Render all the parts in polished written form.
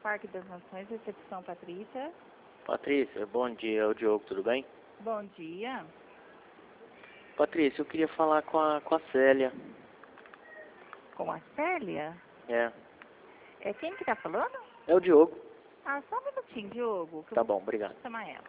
Parque das Nações, recepção Patrícia. Patrícia, bom dia, é o Diogo, tudo bem? Bom dia. Patrícia, eu queria falar com a Célia. Com a Célia? É, É quem que tá falando? é o Diogo. Ah, só um minutinho, Diogo. Que eu Tá vou bom, obrigado. chamar ela.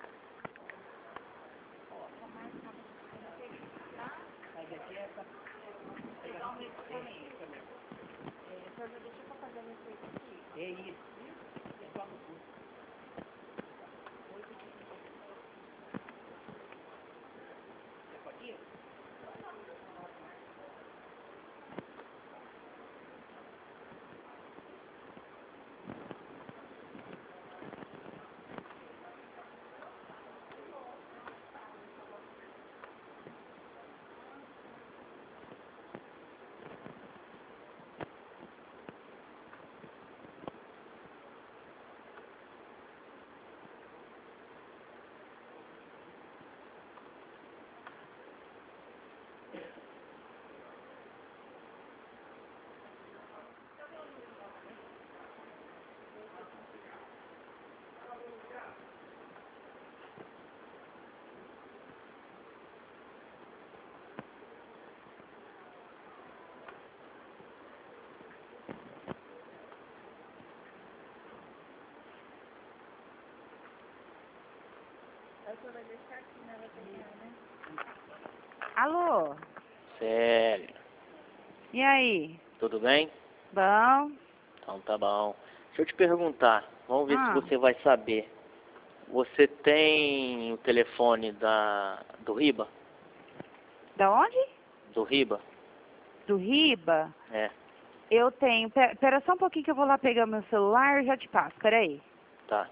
Alô? Célia, E aí? tudo bem? Bom? Então tá bom. Deixa eu te perguntar, vamos ver se Ah, você vai saber. Você tem o telefone do Riba? da onde? Do Riba? Do Riba? É, Eu tenho. Pera só um pouquinho que eu vou lá pegar meu celular e já te passo. Peraí. tá.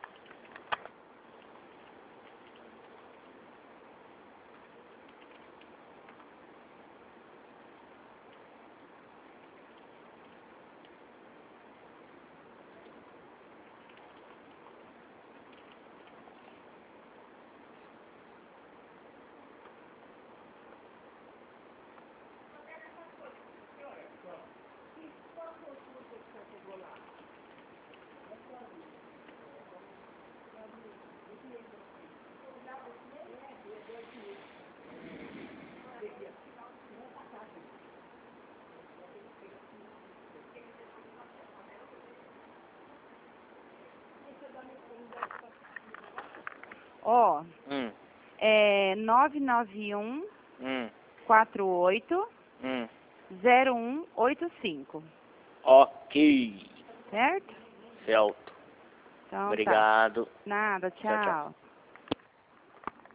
Ó, Hum, é 991 hum, 48 hum. 0185. Ok, Certo? certo. Então tá. Obrigado. Nada, Tchau, tchau. tchau.